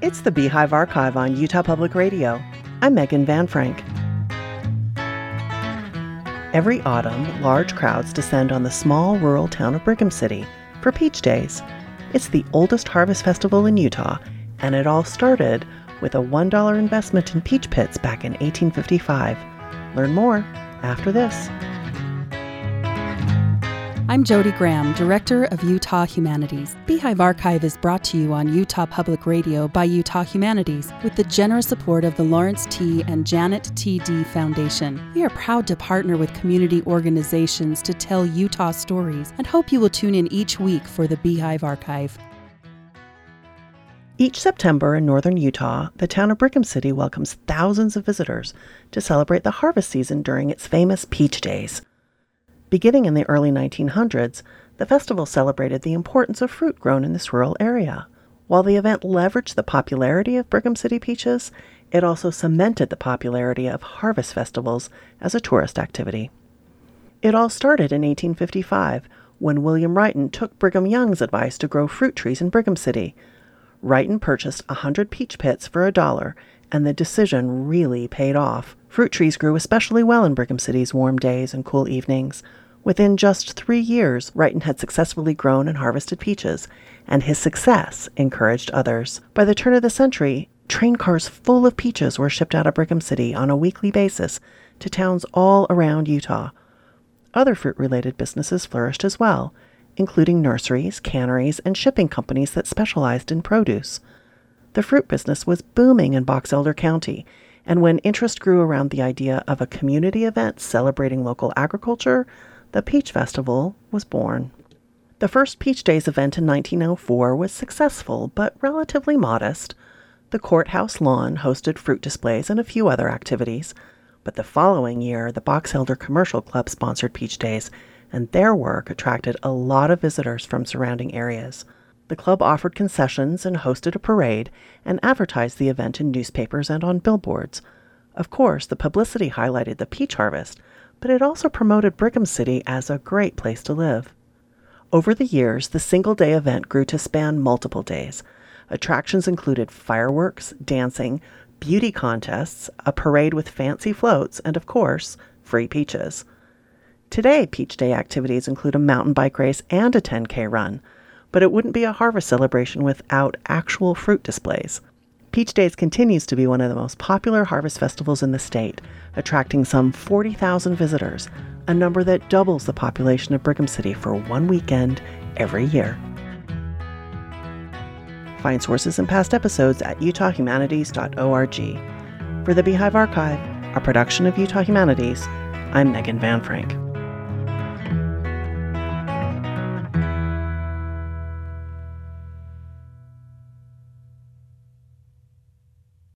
It's the Beehive Archive on Utah Public Radio. I'm Megan Van Frank. Every autumn, large crowds descend on the small rural town of Brigham City for Peach Days. It's the oldest harvest festival in Utah, and it all started with a $1 investment in peach pits back in 1855. Learn more after this. I'm Jody Graham, Director of Utah Humanities. Beehive Archive is brought to you on Utah Public Radio by Utah Humanities with the generous support of the Lawrence T. and Janet T. D. Foundation. We are proud to partner with community organizations to tell Utah stories and hope you will tune in each week for the Beehive Archive. Each September in northern Utah, the town of Brigham City welcomes thousands of visitors to celebrate the harvest season during its famous Peach Days. Beginning in the early 1900s, the festival celebrated the importance of fruit grown in this rural area. While the event leveraged the popularity of Brigham City peaches, it also cemented the popularity of harvest festivals as a tourist activity. It all started in 1855, when William Wrighton took Brigham Young's advice to grow fruit trees in Brigham City. Wrighton purchased 100 peach pits for $1, and the decision really paid off. Fruit trees grew especially well in Brigham City's warm days and cool evenings. Within just 3 years, Wrighton had successfully grown and harvested peaches, and his success encouraged others. By the turn of the century, train cars full of peaches were shipped out of Brigham City on a weekly basis to towns all around Utah. Other fruit-related businesses flourished as well, including nurseries, canneries, and shipping companies that specialized in produce. The fruit business was booming in Box Elder County, and when interest grew around the idea of a community event celebrating local agriculture, the Peach Festival was born. The first Peach Days event in 1904 was successful but relatively modest. The courthouse lawn hosted fruit displays and a few other activities. But the following year, the Box Elder Commercial Club sponsored Peach Days, and their work attracted a lot of visitors from surrounding areas. The club offered concessions and hosted a parade and advertised the event in newspapers and on billboards. Of course, the publicity highlighted the peach harvest, but it also promoted Brigham City as a great place to live. Over the years, the single-day event grew to span multiple days. Attractions included fireworks, dancing, beauty contests, a parade with fancy floats, and of course, free peaches. Today, Peach Day activities include a mountain bike race and a 10K run, but it wouldn't be a harvest celebration without actual fruit displays. Peach Days continues to be one of the most popular harvest festivals in the state, attracting some 40,000 visitors, a number that doubles the population of Brigham City for one weekend every year. Find sources and past episodes at utahhumanities.org. For the Beehive Archive, a production of Utah Humanities, I'm Megan Van Frank.